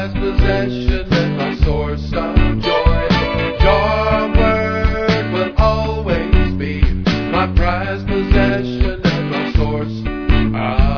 prized possession and my source of joy. Your word will always be my prized possession and my source of